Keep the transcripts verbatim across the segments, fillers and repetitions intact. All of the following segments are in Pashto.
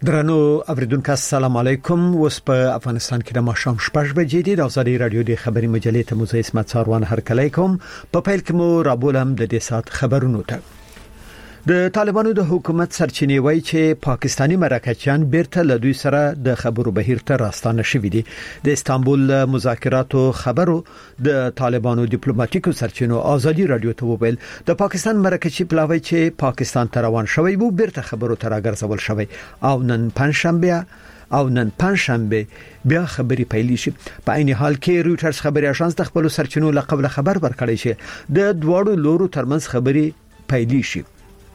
درنو اوریدونکو السلام علیکم. اوس په افغانستان کې د ماښام شپږ بجې دي. د ازادي رادیو د خبري مجلې ته مو اسمت ساروان هرکلی کوم. په پیل کې مو رابولم د دې سات خبرونو ته. د طالبانو د حکومت سرچینې وایي چې پاکستانی مرکچیان بیرته له دوی سره د خبرو بهیر ته راستانه شوي دي. د استانبول مذاکراتو خبرو د طالبانو ډیپلوماټیکو سرچینو ازادي رادیو ته وویل د پاکستان مرکچی پلاوی چې پاکستان ته روان شوی وو بیرته خبرو ته راګرځول شوی او نن پنځشنبه او نن پنځشنبه بیا خبري پیلې شي. په عین حال کې رويټرز خبري اژانس د خپل سرچینو لقب خبر ورکړی چې د دوړو لورو ترمنځ خبري پیلې شي.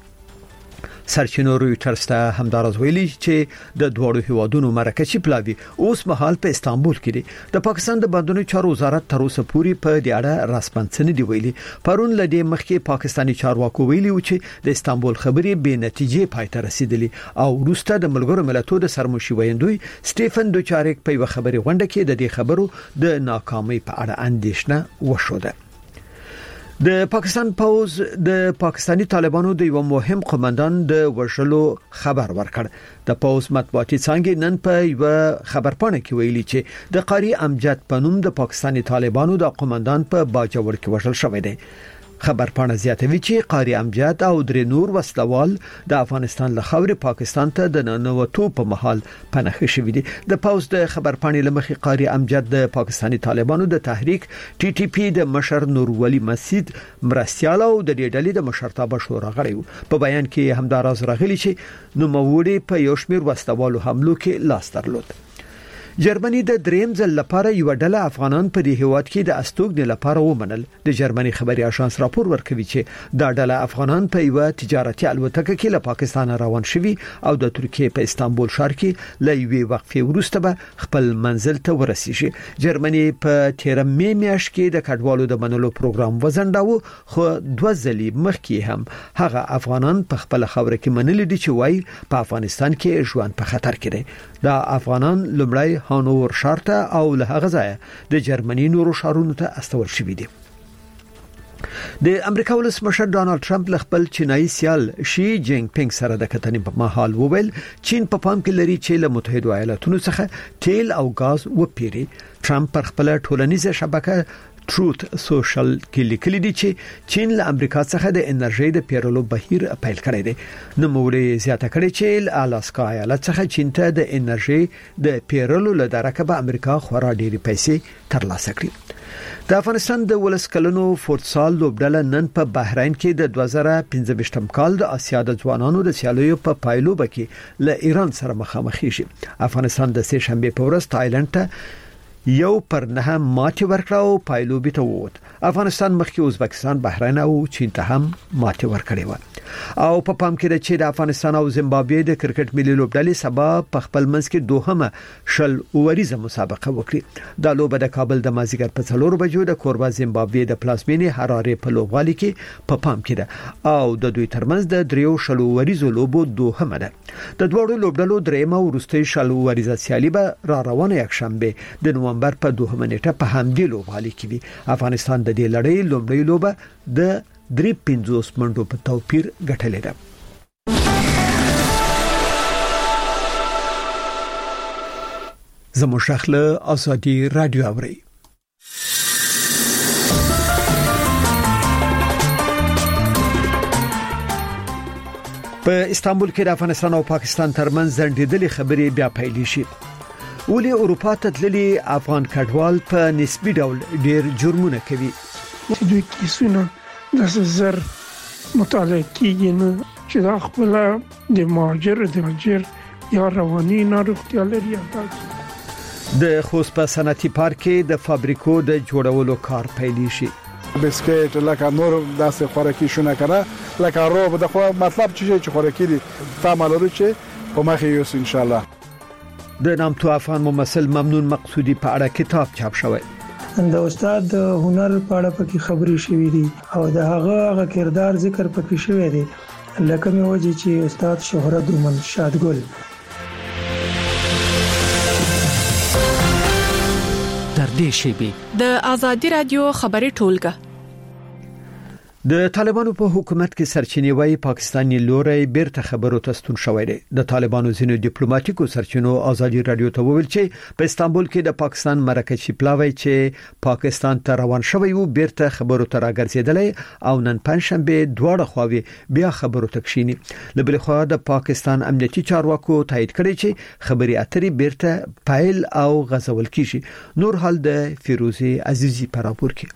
سرچینو رويټرز ته همدارز ویلي چې د دوړو هیوادونو مرکزی پلاوی اوس مهال په استانبول کې دي. د پاکستان د بندونو چارو وزارت تر اوسه پورې په دې اړه رسمنځنه دی ویلي. پرون لدې مخکې پاکستانی چارواکو ویلي و چې د استانبول خبرې به نتیجې پای ته رسیدلې او وروسته د ملګرو ملتونو د سرمشي ویندوی سټيفن دوچارک په خبري غونډه کې د دې خبرو د ناکامۍ په اړه اندېښنه وشوده. د پاکستان پوز د پاکستانی طالبانو د یو مهم قومندان د وژلو خبر ورکړ. د پوز مطبوعاتي څنګه نن په یو خبرپاڼه کې ویلي چې د قاری امجد پنوم د پاکستانی طالبانو د قومندان په باجوړ کې وژل شوی دی. خبرپاڼه زیاتوي چې قاری امجد او درې نور وسلوال د افغانستان له خاورې پاکستان ته د ننوتو په محل پناه شوی دي. د پوز د خبرپاڼې لمخې قاری امجد د پاکستانی طالبانو د تحریک ټي ټي پی د مشر نور ولی مسجد مرستيال او د دې ډلې د مشرتابه شورا غړي. په بیان کې همداراز راغلي چې نوموړي په یو شمېر وسلوالو حملو کې لاس درلود. جرمني د دریم ځل لپاره یو ډله افغانان په دې هیواد کې د استوګنې لپاره ومنل. د جرمني خبري اژانس راپور ورکوي چې دا ډله افغانان په یو تجارتي الوتکه کې له پاکستان روان شوي او د ترکیه په استانبول ښار کې له یوې وقفې وروسته به خپل منزل ته ورسیږي. جرمني په تیر مې میاشت کې د کډوالو د منلو پروګرام وزنډاو خو دوه ځلې مخکې هم هغه افغانان په خپل خاور کې منل دي چې وایي په افغانستان کې ژوند په خطر کې دی. دا افغانان لومړی هانوور شارته او له هغه ځای د جرمني نورو شارونو ته استول شوي دي. د امریکا ولسمشر ډانلډ ټرمپ له خپل چینایي سیال شي جینګ پینګ سره د کتنې په مهال وویل چین په پام کې لري چې له متحده ایالاتونو څخه تیل او غاز وپیري. ټرمپ پر خپل ټولنیزه شبکه ټروت سوشل کې لیکلي دي چې چین له امریکا څخه د انرژي د پیرلو بهیر پیل کړی دی. نو موږ زیاته کړی چې الاسکا ایالت څخه چین ته د انرژي د پیرلو لدارکه به امریکا خورا ډېری پیسې ترلاسه کړي. د افغانستان د ولس کلنو فوتسال لوبډله نن په بحرین کې د دوه زره پنځه کال د اسیا د ځوانانو د سیالیو په پایلو کې له ایران سره مخامخ شي. افغانستان د سه شنبه په ورځ تایلند ته یو پر نه ماتې ورکړه او پایلوبي ته ووت. افغانستان مخکې ازبکستان، بحرین او چین ته هم ماتې ورکړې و. او په پام کې ده چې د افغانستان او زیمبابوې د کرکټ ملي لوبډلې سبا په خپل منځ کې دوهمه شل اوریزه مسابقه وکړي. د لوبه د کابل د مازیګر په څلور بجو د کوربا زیمبابوې د پلازمینې حراره په لوبغالي کې په پام کې ده او د دوی ترمنځ د دریو شل اوریزو لوبو دوهمه ده. د دوړو لوبډلو دریمه او وروستۍ شل اوریزه سیالي به را روانه یک شنبه د نومبر په دوهمه نیټه په همدې لوبغالي کې وي. افغانستان د دې لړۍ لومړی لوبه د درې پنځوس منټو په توپیر ګټلې ده. زموږ شخله ازادي رادیو اوري. په استانبول کې د افغانستان او پاکستان ترمنځ ځنډېدلې خبرې بیا پیل شي. ولې اروپا ته تللي افغان کډوال په نسبي ډول ډېر جرمونه کوي. دوی کیسونه د زر مطالعه کیږي نه چې دا خپل د مهاجر د مهاجر یا رواني ناروغتیا لري. د خوست په صنعتي پارک کې د فابریکو د جوړولو کار پیل شي. بسکټ لکه نور داسې خوراکي شونه کړه لکه روب د خو مطلب چې خوراکي دي تعاملوري چې په مخه یوس ان شاء الله. د نامتو افغان ممثل ممنون مقصودی په اړه کتاب چاپ شوی. د استاد د هنر په اړه پکې خبرې شوې دي او د هغه هغه کردار ذکر پکې شوی دی لکه مې وځي چې استاد شهرت دومن شادګل. تر دې شی به د ازادي رادیو خبري ټولګه د طالبانو په حکومت کې سرچینې وايي پاکستاني لوري بیرته خبرو ته ستون شوی دی. د طالبانو ځینو ډیپلوماټیکو سرچینو ازادي رادیو ته وویل چې په استانبول کې د پاکستان مرکزي پلاوی چې پاکستان ته روان شوی وو بیرته خبرو ته راګرځیدل او نن پنځشنبه دواړه خواوې بیا خبرو ته کښینی. لبل خو د پاکستان امنیتي چارواکو تایید کړی چې خبري اترې بیرته پایل او غزول کیږي. نور حال د فیروزی عزیزی پر راپور کې.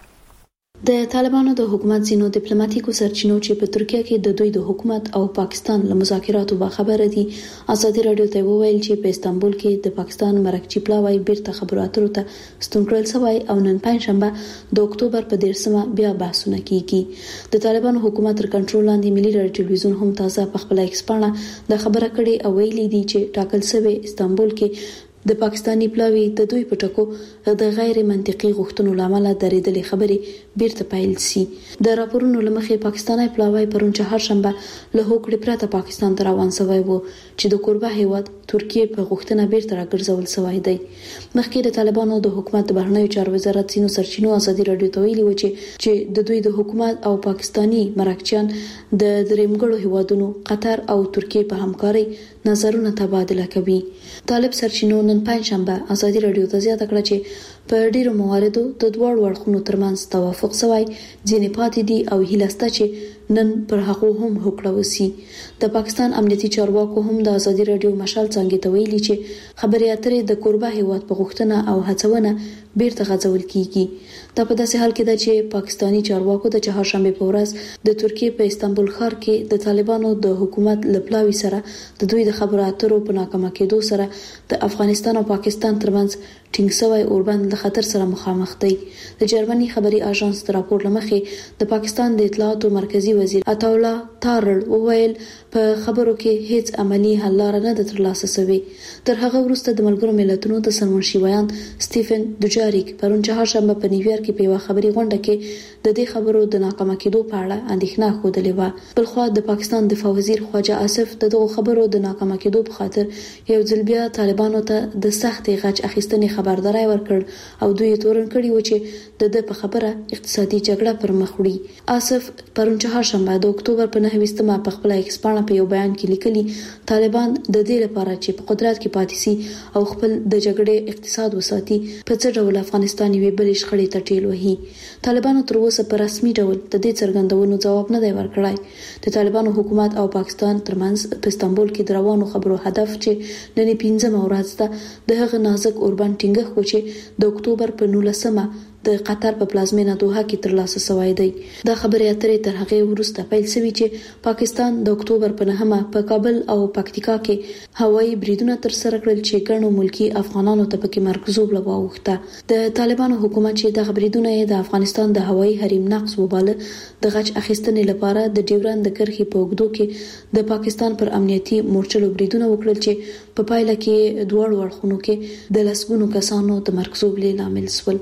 د طالبانو د حکومت ځینو ډیپلوماټیکو سرچینو چې په ترکیه کې د دوی د حکومت او پاکستان له مذاکراتو با خبره دي ازادي رادیو ته وویل چې په استانبول کې د پاکستان مرکزي پلاوی بیرته خبرو اترو ته ستون کړل شوی او نن پنځشنبه د اکتوبر په دیرشمه بیا بحثونه کیږي. د طالبانو حکومت تر کنټرول لاندې ملي رادیو ټلویزیون هم تازه په خپل ایکس پاڼه د خبره کړې او ویلي دي چې ټاکل شوی استانبول کې د پاکستاني پلاوی د دوی پټکو د غیر منطقي غوښتنو لامل درېدلې خبرې بیرته پایل سي. د راپورونو لمخې پاکستاني پلاوی پرون چهارشنبه له هوکړې پرته پاکستان ته روان شوی وو چې د کوربه هیواد ترکیه په غوښتنه بیرته راګرځول شوی دی. مخکې د طالبانو د حکومت د بهرنیو چارو وزارت سینو سرچینو ازادي رادیو ته ویلي و چې چې د دوی د حکومت او پاکستاني مرکچیان د درېمګړو هیوادونو قطر او ترکیه په همکاري نظرونه تبادله کوي. طالب سرچینو نن پنځشنبه ازادي رادیو ته زیاته کړه چې په ډیرو مواردو د دوه اړخونو ترمنځ توافق شوی ځینې پاتې دي او هیله سته چې نن پر هغه هم هوکړه وسی. د پاکستان امنیتي چارواکو هم د ازادي رادیو مشال څنګه ته ویلي چې خبري اترې د کوربه هیواد په غوښتنه او هڅونه بیرته غځول کیږي. دا په داسې حال کې ده چې پاکستانی چارواکو د چهارشنبه په ورځ د ترکیه په استانبول ښار کې د طالبانو د حکومت لپلاوي سره د دوی د خبرو اترو په ناکامه کېدو سره د افغانستان او پاکستان ترمنځ ټینګ شوی اوربند د خطر سره مخامخ دی. د جرمني خبري اژانس د راپور لمخې د پاکستان د اطلاعاتو مرکزی وزیر عطاولا تارړ وویل په خبرو کې هیڅ عملی حل لاره نه ده ترلاسه شوې. تر هغه وروسته د ملګرو ملتونو د سرمنشیویان سټیفن دوجاریک پرون چهارشنبه په نیویارک کې په یو خبري غونډه کې د دې خبرو د ناکامه کېدو په اړه اندېښنه خوده و. بل خو د پاکستان دفاع وزیر خواجه آصف د دغه خبرو د ناکامه کېدو په خاطر یو ځل بیا طالبانو ته د سخت غچ اخیستنې خبرداري ورکړ او دوی تورن کړي و چې د د په خبره اقتصادي جګړه پر مخ وړي. آصف پرون چهارشنبه د اکتوبر په نهه ویشتمه په خپل ایکس پاڼه په یو بیان کې لیکلي طالبان د دې لپاره چې په قدرت کې پاتې سي او خپل د جګړې اقتصاد وساتي په څه ډول افغانستان یې بلې شخړې ته ټیل وهي. طالبانو تر اوسه په رسمي ډول د دې څرګندونو جواب نه دی ورکړی. د طالبانو حکومت او پاکستان ترمنځ په استانبول کې د روانو خبرو هدف چې نن پنځمه ورځ ده د هغه نازک اوربند ټینګښت و چې د اکتوبر په نولسمه د قطر په پلازمینه دوحه کې ترلاسه شوی دی. دا خبرې اترې تر هغه وروسته پیل شوې چې پاکستان د اکتوبر په نهمه په کابل او پکتیکا کې هوایي بریدونه تر سره کړل چې ګڼو ملکی افغانانو ته پکې مرکزوب لواوخته. د طالبانو حکومت چې د بریدونه د افغانستان د هوایي حریم نقض وباله د غچ اخیستنې لپاره د ډیورند د کرښې په اوږدو کې د پاکستان پر امنیتي مورچلو بریدونه وکړل چې په پایله کې دوه اړخونو کې د لسګونو کسانو د مرکزوب لامل شول.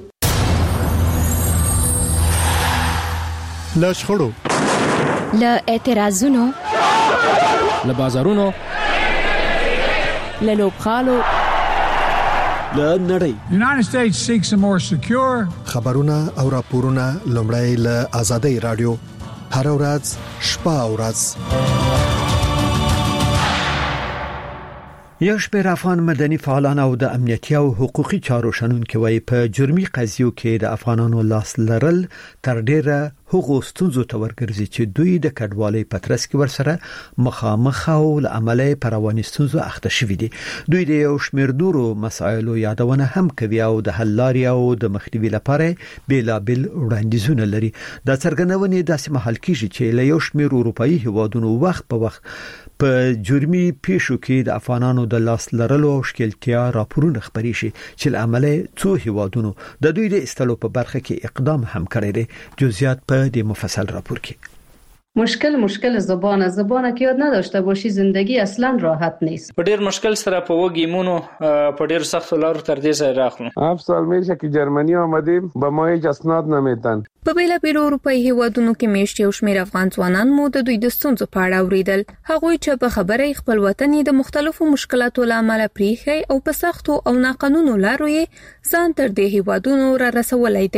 له شخړو، له اعتراضونو، له بازارونو، له لوبخالو، له نړۍ. United States seeks a more secure خبرونه او راپورونه لومړی له آزادۍ رادیو هر ورځ شپه او ورځ. یو شمېر افغان مدني فعالان او د امنیتي او حقوقي چارو شنونکي وایي په جرمي قضیو کې د افغانانو لاس لرل تر ډیره هغو ستونزو ته ورګرځي چې دوی د کډوالۍ په ترڅ کې ورسره مخامخ او له عمله پر رواني ستونزو اخته شوي دي. دوی د یو شمېر نورو مسایلو یادونه هم کوي او د حل لارې او د مخنیوي لپاره بیلابل وړاندیزونه لري. دا څرګندونه داسې محل کیږي چې له یو شمېر اروپאי هیوادونو وخت په وخت په جرمي پیښو کې د افغانانو د لاس لرلو او شکلتیا راپورونه خبري شي چې له عمله څو هیوادونو د دوی د استلو په برخه کې اقدام هم کړی دی. جزئیات په دې مفصل راپور کې. مشکل مشکل زبانه زبانه که یاد نداشته باشی زندگی اصلا راحت نیست. په ډیر مشکل سره په وګیمونو په ډیر سخت لارو تر دې ځای راغلو. هفت سال میشه که جرمنی آمدیم با ما هیچ اسناد نمیدن. په بیلابیلو اروپאי هیوادونو کې میشت یو شمېر افغان ځوانان مو د دوی د ستونزو په اړه اوریدل. هغوی چې په خبره خپل وطن د مختلفو مشکلاتو لامل پریخي او په سختو او ناقانونو لارو یې ځان تر دې هیوادونو را رسولای دی.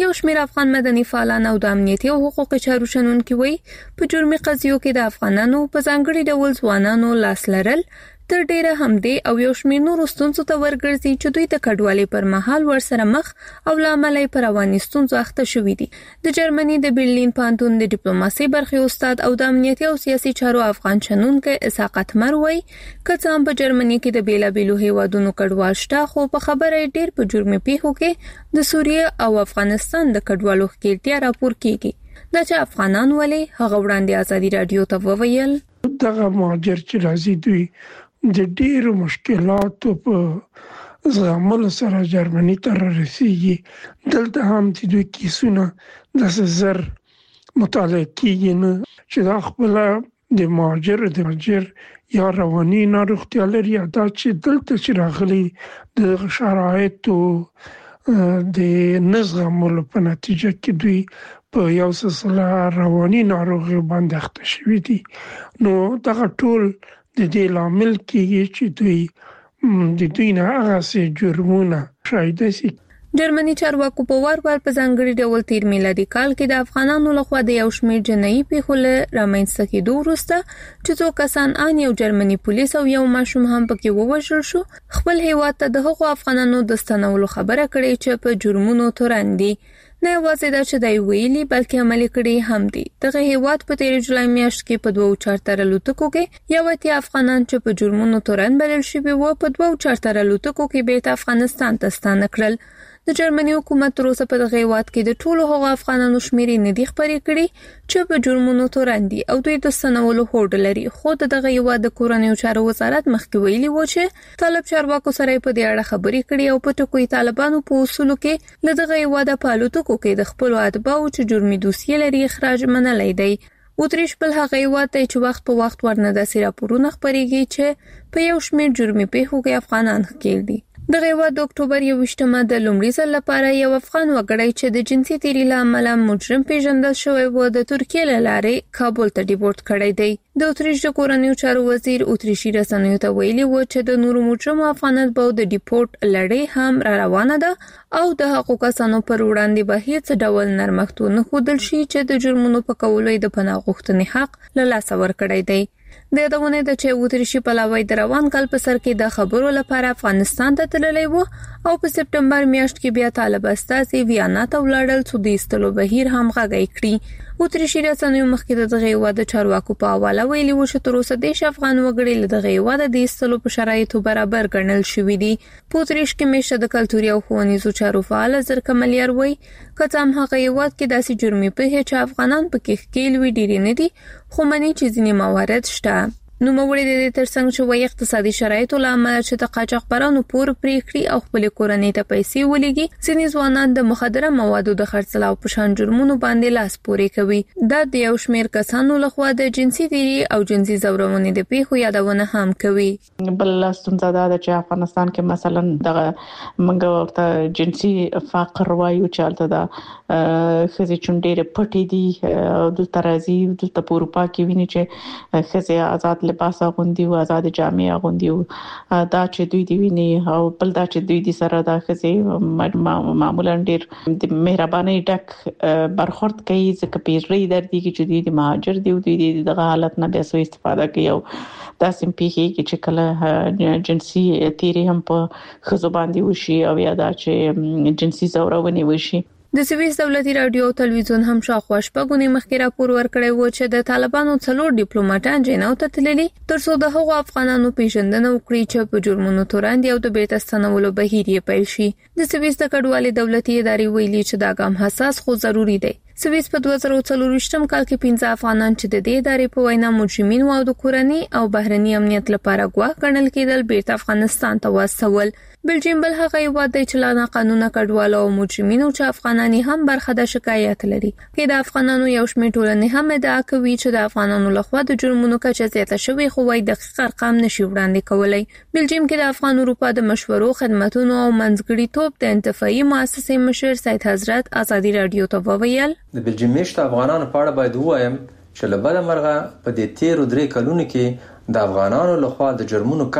یو شمېر افغان مدني فعالان او د امنیتي او حقوقي چارو شنونکي وایي په جرمي قضیو کې د افغانانو په ځانګړي ډول ځوانانو لاس لرل تر ډیره همدې او یو شمېر نورو ستونزو ته ورګرځي چې دوی د کډوالۍ پر مهال ورسره مخ او له امله یې پر رواني ستونزو اخته شوي دي. د جرمني د برلین پوهنتون د ډیپلوماسۍ برخې استاد او د امنیتي او سیاسي چارو افغان شنونکی اسحاق اتمر وایي که څه هم په جرمني کې د بیلابیلو هیوادونو کډوال شته، خو په خبره یې ډیر په جرمي پیښو کې د سوریه او افغانستان د کډوالو ښکېلتیا راپور کیږي. دا چې افغانان ولې هغه وړاندې ازادي رادیو ته وویل دغه مهاجر چې راځي دوی د ډېرو مشکلاتو په زغملو سره جرمني ته رسیږي. دلته هم چې دوی کیسونه داسې زر مطالعه کیږي نه چې دا خپل د مهاجر د مهاجر یا رواني ناروغتیا لري، دا چې دلته چې راغلي د شرایطو د نزغملو په نتیجه کې دوی په یو سلسله رواني ناروغي باندې اخته شوي دي. نو دغه ټول د دې لامل کېږي چې دوی د دوی نه هغه سي جرمونه شاهد شي. جرمني چارواکو په وار وار په ځانګړي ډول تیر میلادي کال کې د افغانانو لخوا د یو شمېر جنایي پیښو له رامنځته کېدو وروسته چې څو کسان ان یو جرمني پولیس او یو ماشوم هم پکې ووژل شو، خپل هیواد ته د هغو افغانانو د ستنولو خبره کړې چې په جرمونو تورن دي. نه یوازې دا چې دای ویلي بلکې عملي کړي هم دي. دغه هیواد په تیر جولای میاشت کې په دوه چارتر الوتکو کې یو اتیا افغانان چې په جرمونو تورن بلل شوي وو په دوه چارتر الوتکو کې بیرته افغانستان ته ستانه کړل. د جرمني حکومت تر اوسه په دغه هیواد کې د ټولو هغو افغانانو شمېرې نه دي خبرې کړي چې په جرمونو تورن دي او دوی د ستنولو هوډ لري. خو د دغه هیواد د کورنیو چارو وزارت مخکې ویلي و چې طالب چارواکو سره په دې اړه خبرې کړي او په ټکو طالبانو په اصولو کې له دغه هیواد په الوتکو کې د خپل اتباعو چې جرمي دوسیې لري اخراج منلای دی. اتریش بل هغه هیواد ته چې وخت په وخت ورنه داسې راپورونه خپرېږي چې په یو شمېر جرمي پیښو کې افغانان ښکېل دي. دغه هیواد د اکتوبر یوویشتمه د لومړي ځل لپاره یو افغان وګړی چې د جنسي تیري له امله مجرم پیژندل شوی و د ترکیې له لارې کابل ته ډیپورت کړی دی. د اتریش د کورنیو چارو وزیر اتریشي رسنیو ته ویلي و چې د نورو مجرمو افغانانو په د ډیپورت لړۍ هم را روانه ده او د حقوقو کسانو پر وړاندې به هیڅ ډول نرمښت نه ښودل شي چې د جرمونو په کولو د پناه غوښتنې حق له لاسه ورکړی دی. د یادونه ده چې اتریشي پلاوی د روان کال په سر کې د خبرو لپاره افغانستان ته تللی و او په سپټمبر میاشت کې بیا طالب استازي ویانا ته ولاړل چې د ایستلو بهیر هم غږی کړي. اتریشي رسنیو مخکې د دغه هیواد د چارواکو په حواله ویلي و چې تر اوسه دیش افغان وګړي له دغه هیواد د ایستلو په شرایطو برابر ګڼل شوي دي. په اتریش کې میشه د کلتوري او ښوونیزو چارو فعال زرکه ملیار وایي که څه هم هغه هیواد کې داسې جرمي پیښې چې افغانان پکې ښکېل وي ډېرې نه دي، خو مني چې ځینې موارد شته. نوموړي د دې ترڅنګ چې وایي اقتصادي شرایطو له امله چې د قاچاقبرانو پور پرې کړي او خپل کورنۍ ته پیسې ولېږي، ځینې ځوانان د مخدره موادو د خرڅلاو په شان جرمونو باندې لاس پورې کوي. دا د یو شمېر کسانو لخوا د جنسي تیري او جنسي زورونې د پیښو یادونه هم کوي. بل ستونزه دا ده چې افغانستان کې مثلا دغه منګه ورته جنسي فقر وایو چې البته دا خزي چونډېره پټې دي دلته راځي دلته په اروپا کې ویني چې خزي آزاد لباس اغوندي او آزاد جامې اغوندي او دا چې دوی دی ویني او بل دا چې دوی دي سره دا خزي معمولا ډېر د مهرباني ډک برخورد کوي ځکه پیری در دي چې دوی د مهاجر دي او دوی دغه حالت نه به سو استفاده کوي او دا سم پیخي چې کله جنسي تیری هم په خزو باندې وشي او یا دا چې جنسي زورونه وشي. د سویس دولتي رادیو او تلویزیون هم شاوخوا شپږونې مخکې راپور ورکړی و چې د طالبانو څلور ډیپلوماټان جناو ته تللي ترڅو د هغو افغانانو پیژندنه وکړي چې په جرمونو تورن دي او د بیرته ستنولو بهیر یې پیل شي. د سویس د کډوالۍ دولتي ادارې ویلي چې دا ګام حساس خو ضروری دی. سویس په دوه زره څلورویشتم کال کې پنځه افغانان چې د دې ادارې په وینا مجرمین او د کورنۍ او بهرني امنیت لپاره ګواښ ګڼل کېدل بیرته افغانستان ته واستول. بلجیم بل هغه هیواد دی چې لا قانوني کډوالو او مجرمینو چې افغانانی هم برخه د شکایت لري. کې د افغانانو یو شمېر ټولنې هم ادعا کوي چې د افغانانو لخوا د جرمونو کچه زیاته شوې خو وايي دقیق ارقام نشي وړاندې کولای. بلجیم کې د افغان اروپا د مشورو خدماتونو او منځګړي توپ د انتفاعي مؤسسې مشر سید حضرت ازادي رادیو ته وویل د بلجیم میشته افغانانو په اړه باید وایم چې له بل مرغه په دې تیر درې کلونو کې د افغانانو لخوا د جرمونو کچه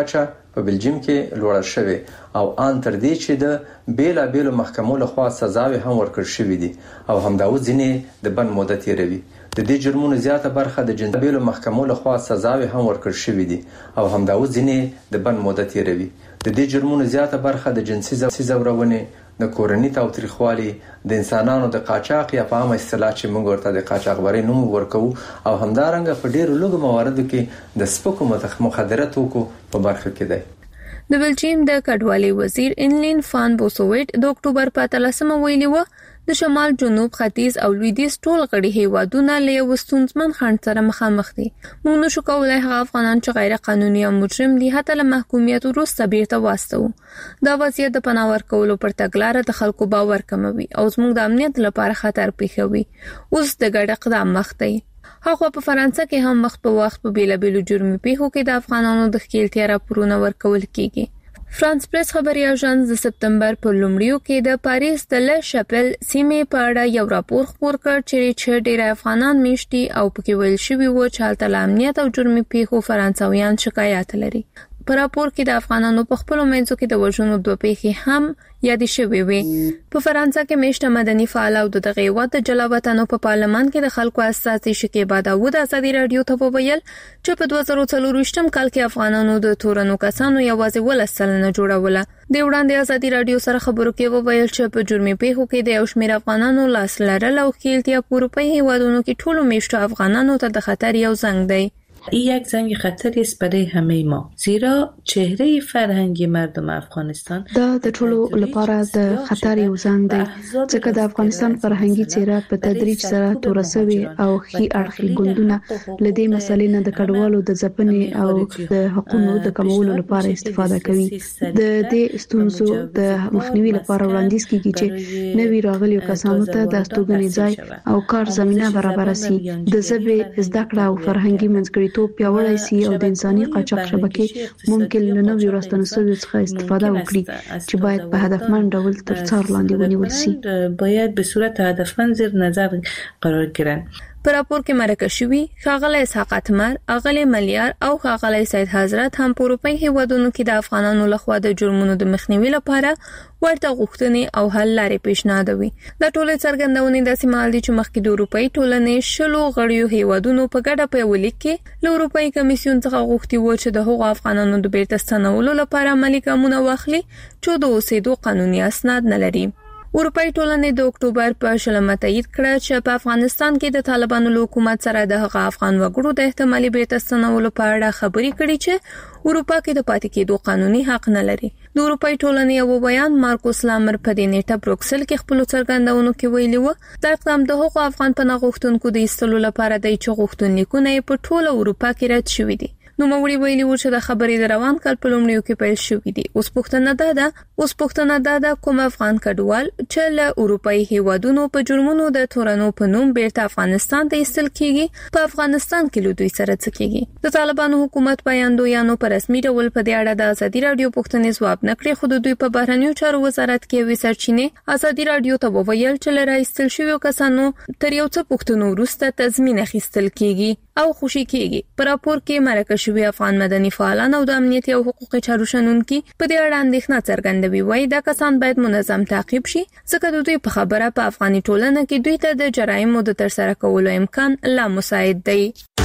په بلجیم کې لوړ شوی او ان تر دې چې د بیلا بیل محکمو لخوا سزاوي هم ورکړ شوې دي او همدا ځینې د بند مدت تیروي. د دې جرمونو زیاته برخه د جنسي بیل محکمو لخوا سزاوي هم ورکړ شوې دي او همدا ځینې د بند مدت تیروي. د دې جرمونو زیاته برخه د جنسي زورونې، د کورنۍ تاوتریخوالي، د انسانانو د قاچاق یا په عامه اصطلاح چې موږ ورته د قاچاقبرۍ نوم ورکوو او همدارنګه په ډیرو لږو مواردو کې د سپکو مخدره توکو په برخه کې دی. د بلجیم د کډوالۍ وزیر انلین فان بوسویټ د اکتوبر په اتلسمه ویلي و د شمال، جنوب، ختیځ او لویدیځ ټول غړي هیوادونه له یو ستونزمن خنډ سره مخامخ دي. موږ نشو کولای هغه افغانان چې غیر قانوني او مجرم دي حتی له محکومیت وروسته بیرته واستو. دا وضعیت د پناه ورکولو پر تګلاره د خلکو باور کموي او زموږ د امنیت لپاره خطر پیښوي. اوس د ګډ اقدام مخ دی. هغه په فرانسه کې هم وخت په وخت په بیلابیلو جرمي پیښو کې د افغانانو د ښکېلتیا راپورونه ورکول کیږي. فرانس پریس خبري اژانس د سپتمبر په لومړیو کې د پاریس د ل شاپل سیمې په اړه یو راپور خپور کړ چې ډېر افغانان میشتي او پکې ویل شوی و چې هلته له امنیت او جرمي پیښو فرانسویان شکایت لري. په راپور کې د افغانانو په خپلو منځو کې د وژنو دوه پیښې هم یادې شوې وې. په فرانسه کې میشته مدني فعال او د دغه هیواد د جلا وطنو په پارلمان کې د خلکو اساسي شکیبا داوود ازادي رادیو ته وویل چې په دوه زره څلور کال کې افغانانو د تورنو کسانو یوازې ولس سلنه جوړوله. د وړاندې ازادي رادیو سره خبرو کې وویل چې په جرمي پیښو کې د یو شمېر افغانانو لاس لرل او ښکېلتیا په اروپایي هیوادونو کې ټولو میشتو افغانانو ته د خطر یو زنګ دی. این یک زنگ خطری است برای همه ما، زیرا چهره فرهنگی مردم افغانستان دا د ټولو لپاره د خطر یو زنګ دی، ځکه د افغانستان فرهنګي څیره په تدریج سره تورسوي او خي اړخي ګوندونه لدې مسلې نه د کډوالو د ځپنې او د حقوقو د کمولو لپاره استفاده کوي. د دې ستونزو د مخنیوي لپاره وړاندیز کیږي چې نوي راغلي کسانو ته د استوګنې ځای او کار زمينه برابر شي، د ژبې زده کړه او فرهنګي منځګړي تو پیاوړی سي او د انساني قاچاق شبکې ممکن له نوې راستنسوي څخه استفاده وکړي چې باید په هدفمند ډول تر څار لاندې ونیول سي. باید به صورت هدفمند زیر نظر قرار گیرند. په راپور کې مرکه شوی ښاغلی اسحاق اتمر، اغلی ملیار او ښاغلی سید حضرت هم په اروپایي هیوادونو کې د افغانانو لخوا د جرمونو د مخنیوي لپاره ورته غوښتنې او حل لارې پیشنهادوي. د ټولې څرګندونې داسې مهال دي چې مخکې د اروپایي ټولنې شلو غړیو هیوادونو په ګډه په یو لیک کې له اروپایي کمیسیون څخه غوښتي و چې د هغو افغانانو د بیرته ستنولو لپاره عملي ګامونه واخلي چې د اوسېدو قانوني اسناد نه لري. اروپایي ټولنې د اکتوبر په شلمه تایید کړه چې په افغانستان کې د طالبانو له حکومت سره د هغه افغان وګړو د احتمالي بیرته ستنولو په اړه خبرې کړې چې اروپا کې د پاتې کېدو قانوني حق نه لري. د اروپایي ټولنې یو بیان مارکوس لامر په دې نیټه بروکسل کې خپل څرګندونو کې ویلي و دا اقدام د هغو افغان پناه غوښتونکو د ایستلو لپاره دی چې غوښتنلیکونه یې په ټوله اروپا کې رد شوي دي. نو موري ویلي و چې د خبرې د روان کال په لومړیو کې پیل شوې دي. اوس پوښتنه ده ده اوس پوښتنه ده ده کوم افغان کډوال چې له اروپایي هیوادونو په جرمونو د تورنو په نوم بیرته افغانستان ته ایستل کیږي په افغانستان کې له دوی سره څه کیږي. د طالبانو حکومت بیانډویانو په رسمي ډول په دې اړه د ازادي رادیو پوښتنې ځواب نکړي، خو د دوی په بهرنیو چارو وزارت کې وی سرچینې ازادي رادیو ته وویل چې لره ایستل شوی کسانو تر یو څه پوښتنو وروسته تضمین اخیستل کیږي او خوشي کیږي. په راپور کې مرکه شوی افغان مدني فعالان او د امنیتي او حقوقي چارو شنونکي په دې اړه اندېښنه څرګندوي. وايي دا کسان باید منظم تعقیب شي ځکه د دوی په خبره په افغاني ټولنه کې دوی ته د جرایمو د ترسره کولو امکان لا مساعد دی.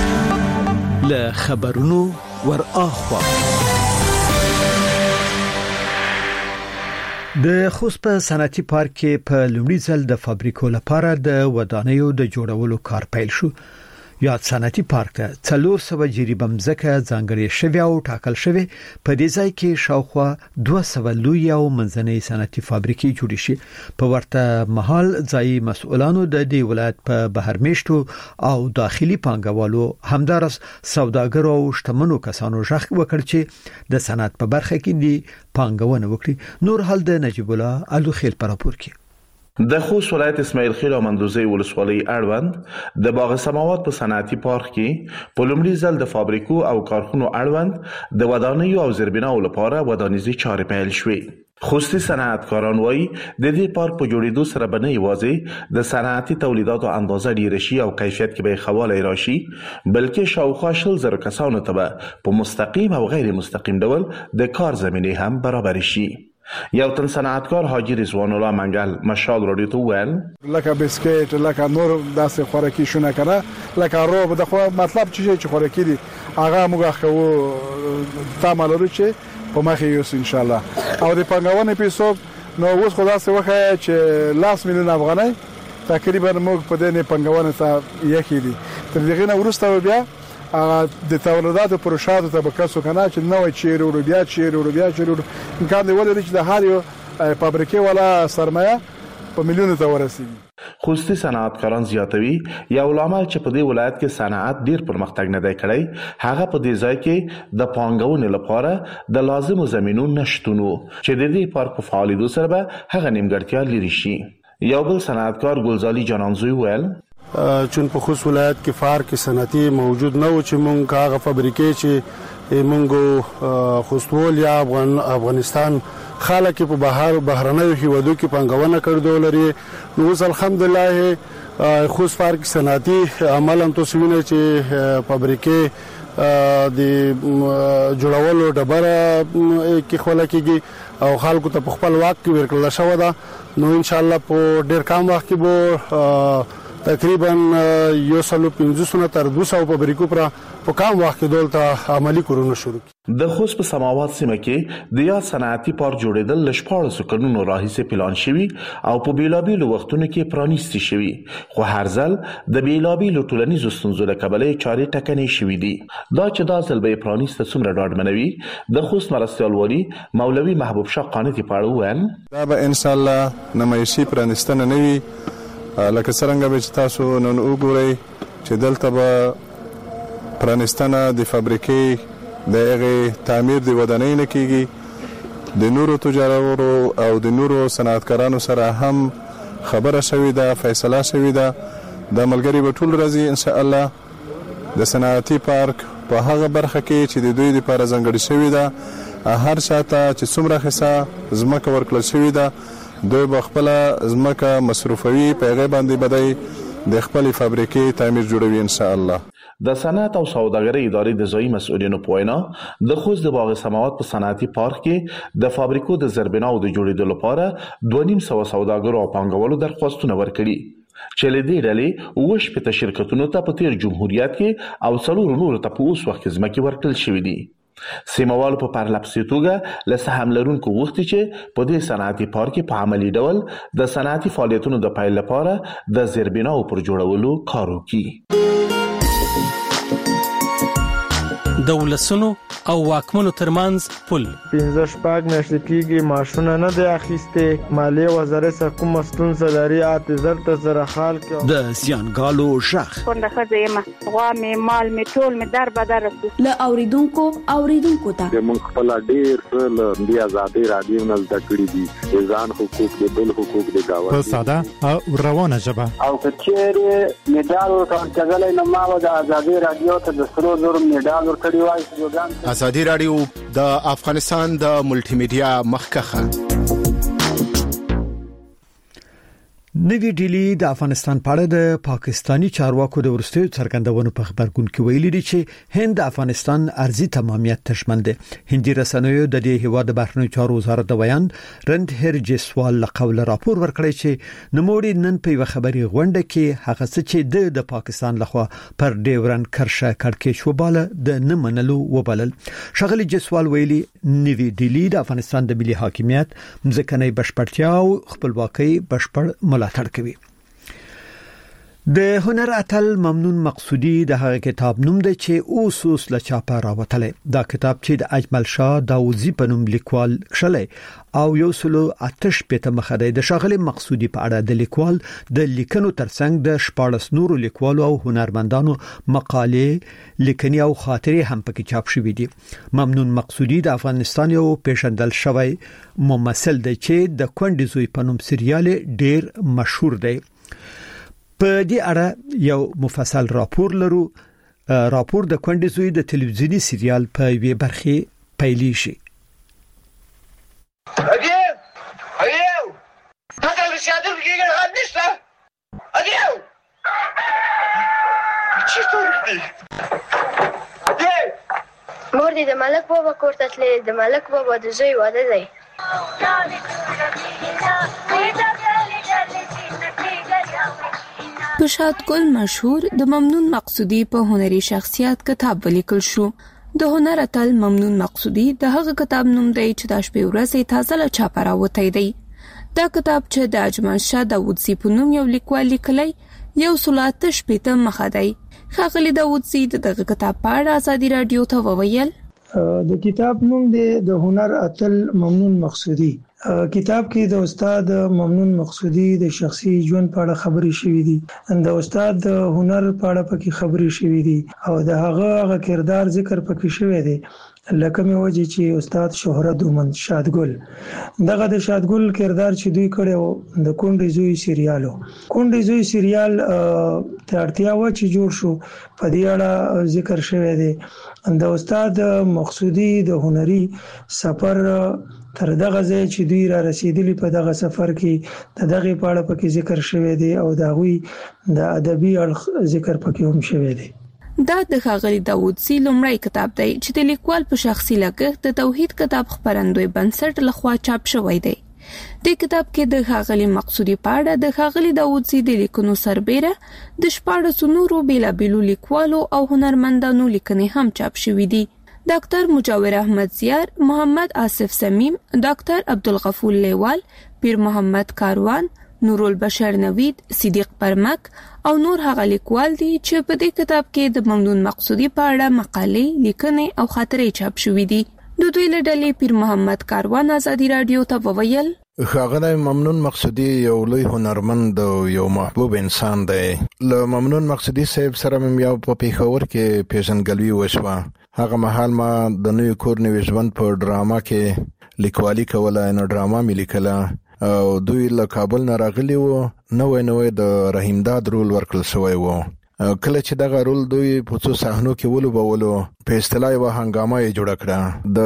له خبرونو ور اخوا د خوست په صنعتي پارک کې په لومړي ځل د فابریکو لپاره د ودانیو د جوړولو کار پیل شو. یاد صنعتي پارک ته څلور سوه جریبه مځکه ځانګړې شوې او ټاکل شوې. په دې ځای کې شاوخوا دوه سوه لوی او منځنۍ صنعتي فابریکې جوړې شي. په ورته مهال ځایي مسؤلانو د دې ولایت په بهرمیشتو او داخلي پانګوالو همدارس سوداګرو او شتمنو کسانو ژغ وکړ چې د صنعت په برخه کې دي پانګونه وکړي. نور حال د نجیب الله الوخیل پر راپور کې. د خوست ولایت اسماعیل خیل او مندوزی ولسوالۍ اړوند د باغ سماوات په صنعتي پارک کې په لومړي ځل د فابریکو او کارخونو اړوند د ودانیو او زیربناو لپاره ودانیزي چارې پیل شوې. خصوصي صنعتکاران وایي د دې پارک په جوړېدو سره به نه یوازې د صنعتي تولیداتو اندازه ډیره شي او کیفیت کې به خواله راشي، بلکې شاوخوا شل زره کسانو ته به په مستقیم او غیر مستقیم ډول د کار زمینه هم برابر شي. یو تن صنعتکار حاجی رضوان الله منګل مشال رادیو ته ویل لکه بسکټ لکه نور داسې خوراکي شونه کړه لکه روب د خو مطلب چې خوراکي دي هغه موږ خو تعامل چې په مخه یوس ان شاء الله. او د پنګونې پیسو نو اوس خدا سه وخه چې لاس میلیون افغانۍ تقریبا موږ په دې پنګونې ته یکی دي. تر دغه نه ورسته بیا د تولیداتو پروژو ته بکاسو کنه چې نوې چیرې ورو بیا چیرې ورو بیا چیرې ورو امکان دی ولې چې د هر یو فابریکې ولا سرمایه په میلیونو ته ورسیږي. خصوصي صنعتکاران زیاتوي یو لامل چې په دې ولایت کې صنعت ډیر پرمختګ نه دی کړی هغه په دې ځای کې د پانګونې لپاره د لازمو زمینو نشټونو چې د دې پارک په فعالیدو سره به هغه نیمګړتیا لري شي. یو بل صنعتکار ګلزالي جانانزوی ویل چون په خصوص ولایت کې فارق صنعتي موجود نه و چې مونږ هغه فابریکې چې مونږ خوستول یا افغان افغانستان خلک په بهر بهرنیو هیوادو کې پنګونه کړو لري. نو اوس الحمدلله خصوص فارق صنعتي عملاً تاسو وینئ چې فابریکې د جوړولو ډبره کې خوله کېږي او خلکو ته په خپل وخت کې ورکړل شوی ده. نو ان شاء الله په ډیر کم وخت کې به تقریبا یو سلو پنځوس تر دوه سوه فابریکو پر په کم وخت کې دولت عملی کورونه شروع کړي. د خوست په سماوات سیمه کې د یا صنعتي پارک جوړېدل لشپاړس کلونو راهیسې پلان شوی او په بیلابیلو وختونو کې پرانیستی شوی، خو هر ځل د بیلابیلو ټولنیزو ستونزو له کبله چارې ټکنۍ شوې دي. دا چې دا ځل به پرانیسته څومره ډاډمنوي د خوست مرستیال والي مولوي محبوب شاه قانتي په اړه وویل دا به ان شاء الله نمایشي پرانیستنه نه وي لکه څنګه به چې تاسو نن وګورئ چې دلته به پرانیستنه د فابریکې د هغه تعمیر د ودانۍ نه کیږي. د نورو تجارو او د نورو صنعتکارانو سره هم خبره شوې ده، فیصله شوې ده. د ملګری به ټول راځي ان شاء الله د صنعتي پارک په هغه برخه کې چې د دوی لپاره ځانګړې شوې ده هر شاته چې څومره حصہ ځمکه ورکړل شوې ده دوی به خپل ځمکه مصرفوي په هغه باندې بدای د خپل فابریکې تعمیر جوړوي ان شاء الله. د صنعت او سوداګرۍ ادارې د ځایي مسؤلینو په وینا د خوست د باغ سماوات په صنعتي پارک کې د فابریکو د زربناو د جوړېدو لپاره دوه نیم سوه سوداګرو او پانګوالو درخواستونه ورکړي چې له دې ډلې اووه شپېته شرکتونو ته په تیر جمهوریت کې او څلورو نورو ته په اوس وخت کې ځمکې ورکړل شوې دي. سیموالو په پرلپسې توګه له سهم لرونکو غوښتي چې په دې صنعتي پارک کې په عملي ډول د صنعتي فعالیتونو د پیل لپاره د زیربناو پر جوړولو کار وکړي. د ولسونو او واکمنو ترمنځ پل پنځه شپږ میاشتې کېږي معاشونه نه دی اخیستې. مالیې وزارت څخه کومه ستونزه لري اته زر ته زره خال کې د زیانګالو ژغ څنګه ښځه یم غوا مې مال مې ټول مې در بدر له اوریدونکو اوریدونکو ته موږ خپل ډیر څه د آزادۍ رادیو نه زده کړي دي د ځان حقوق د بل حقوق د گاوند په ساده او روانه ژبه او کچېره میډال ورکړل نو ما د آزادۍ رادیو ته د سرو زر میډال ورکړی وای. آزادۍ رادیو د افغانستان د ملټي میډیا مخکخه. نوی ډیلی د افغانستان په اړه د پاکستانی چارواکو د ورستیو څرګندونو په خبرګون کې ویلي دي چې هند د افغانستان ارضي تمامیت تضمن دي. هندي رسنیو د دې هیواد د بهرنیو چارو وزارت د بیان رند هر جسوال لقول راپور ورکړی چې نموړي نن په یو خبري غونډه کې هغه څه چې د پاکستان لخوا پر ډیورن کرښه کړکېچ وباله د نه منلو وبلل. شغلي جسوال ویلي نوی ډیلی د افغانستان د ملي حاکمیت مځکنۍ بشپړتیا او خپلواکۍ بشپړ ملاتړ کوي. د هنر اتل ممنون مقصودی د هغه کتاب نوم دی چې اوس اوس له چاپه راوتلی. دا کتاب چې د اجمل شاه داوودزی په نوم لیکوال کښلی او یو سلو اتش پته مخه دی. د شاغلی مقصودی په اړه د لیکوال د لیکنو ترڅنګ د شپاړس نورو لیکوالو او هنرمندانو مقالې لیکنې او خاطرې هم پکې چاپ شوې دي. ممنون مقصودی د افغانستان یو پیژندل شوی ممثل دی چې د کونډې زوی په نوم سریال ډیر مشهور دی. په دې اړه یو مفصل راپور لرو. راپور د کونډې زوی د تلویزیونی سریال په وی برخه پیلی شي. Again! یو چطور دی مور دې د ملک بابا کور ته تللې د ملک بابا د زوی واده دی په شادګل مشهور د ممنون مقصودی په هنري شخصیت کتاب ولیکل شو. د هنر اتل ممنون مقصودی د هغه کتاب نوم دی چې د شپې ورځې تازه له چاپه راوتی دی. دا کتاب چې د اجمل شاه داودزي په نوم یو لیکوال لیکلی یو سلات شپېته مخه دی. ښاغلي داودزي دغه کتاب په اړه ازادي رادیو ته وویل. د کتاب نوم دی د هنر اتل ممنون مقصودی. کتاب کې د استاد ممنون مقصودی د شخصي ژوند په اړه خبرې شوې دي، د استاد د هنر په اړه پکې خبرې شوې دي او د هغه هغه کردار ذکر پکې شوی دی لکه مې وجه چې استاد شهرت ومن شادګل دغه د شادګل کردار چې دوی کړو د کونډې زوی سریالو کونډې زوی سریال ته اړتیا و چې جوړ شو په دې اړه ذکر شوی دی. د استاد مقصودی د هنري سفر تر دغه ځای چې دوی را رسیدلی په دغه سفر کې د دغه پاړه پکې ذکر شوی دی او دا غوي د ادبي اړخ ذکر پکې هم شوی دی. دا د ښاغلي داودزي لومړی کتاب دی چې د لیکوال په شخصي لګښت د توحید کتاب خپرندوی بنسټ لخوا چاپ شوی دی. د کتاب کې د ښاغلي مقصودی په اړه د ښاغلي داودزي د لیکنو سربېره د شپاړسو نورو بیلابیلو لیکوالو او هنرمندانو لیکنې هم چاپ شوې دي. ډاکټر مجاور احمد زیار، محمد آصف سمیم، ډاکټر عبدالغفور لیوال، پیر محمد کاروان، نورالبشر نوید، صدیق پرمک او نور هغه لیکوال دي چې په دې کتاب کې د ممنون مقصودی په اړه مقالې، لیکنې او خاطرې چاپ شوې دي. د دوی له ډلې پیر محمد کاروان ازادي رادیو ته وویل. ښاغلی ممنون مقصودی یو لوی هنرمند او یو محبوب انسان دی. له ممنون مقصودی صاحب سره مې یو په پیښور کې پیژندګلوي وشوه. هغه مهال ما د نوې کور نوې ژوند په ډراما کې لیکوالي کوله، نو ډراما مې لیکله او دوی له کابل نه راغلي وو. نوې نوې د رحیم داد رول ورکړل شوی وو. کله چې دغه رول دوی په څو صحنو کې ولوبولو په اصطلاح یو هنګامه یې جوړه کړه. د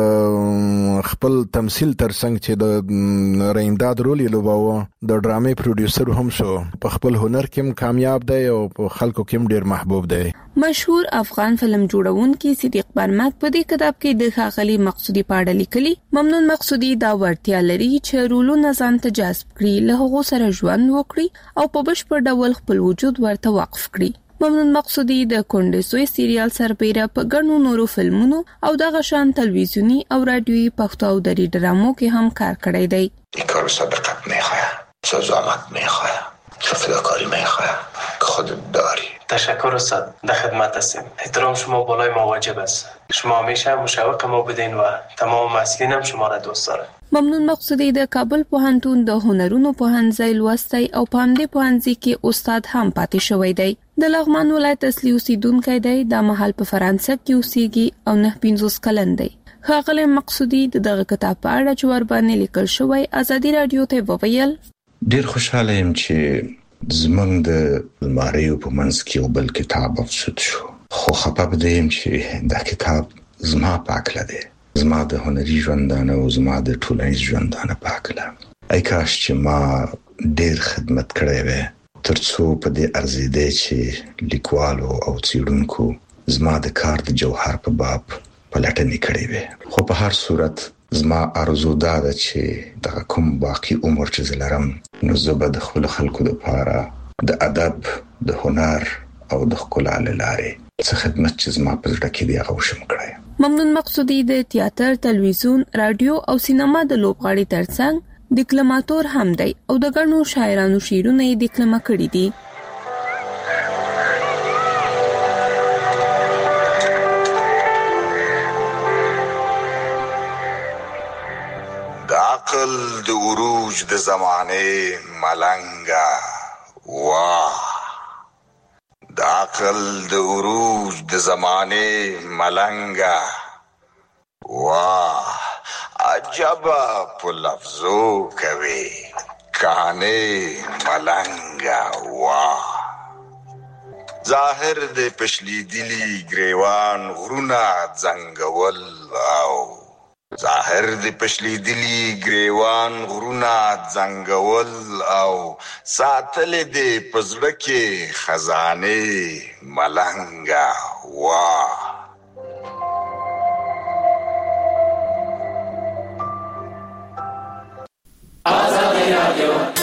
خپل تمثيل ترڅنګ چې د رحیم داد رول یې لوباوه د ډرامې پروډوسر هم شو. په خپل هنر کې کامیاب دی او په خلکو کې ډیر محبوب دی. مشهور افغان فلم جوړونکي صدیق پرمک په دې کتاب کې د ښاغلي مقصودی په اړه لیکلي. ممنون مقصودی دا ورتیا لري چې رولونه ځان ته جذب کړي، له هغو سره ژوند وکړي او په بشپړ ډول خپل وجود ورته وقف کړي. ممنون مقصودی د کونډې زوی سریال سربېره په ګڼو نورو فلمونو او دغه شان تلویزیونی او رادیویي پښتو او دري ډرامو کې هم کار کړی دی. این کار صداقت میخواه، زحمت میخواه، فداکاری میخواه که خودت داری. تشکر استاد، در خدمت هستیم. احترام شما بالای ما واجب است. شما همیشه مشوق ما بدین و تمام مسئولین هم شما را دوست دارن. ممنون مقصودی د کابل پوهنتون د هنرونو پوهنځی لوستی او په همدې پوهنځي کې استاد هم پاتې شوی دی. د لغمان ولایت اصلي اوسیدونکی دی. دا مهال په فرانسه کې اوسېږي او نه پنځوس کلن دی. ښاغلی مقصودی دغه کتاب په اړه چې ور باندې لیکل شوی ازادي رادیو ته وویل. ډیر خوشاله یم چې زمونږ د الماریو په منځ کې یو بل کتاب افسود شو، خو خپه بدیم چې دا کتاب زما پاکله دی، زما د هنري ژوندانه او زما د ټولنیز ژوندانه پاکله. ای کاش چې ما ډیر خدمت کړی وای ترڅو په دې ارزیده چې لیکوالو او څېړونکو زما د کار د جوهر په باب پلټنې کړې وي. خو په هر صورت زما ارزو دا ده چې د کوم باقی عمر چې زلرم نو زه به د خپل خلکو لپاره د ادب، د هنر او د ښکلا له لارې څه خدمت چې زما په زړه کې دی هغه وشم کړی. ممنون مقصودی د تیاتر، تلویزیون، رادیو او سینما د لوبغاړي ترڅنګ ډیکلماتور هم دی او د ګڼو شاعرانو شعرونه یې ډیکلمه کړي دي. د عقل د عروج د زمانه ملنګا واه، د عقل د عروج د زمانه ملنګا واه، عجبا په لفظو کوي کانه ملنګا واه، ظاهر د پښلی دلی گریوان غرونا زنګول او ظاهر د پښلیدلی ګریوان غرونه ځنګول او ساتل د پزړه کې خزانه ملنګا وا آزادی رادیو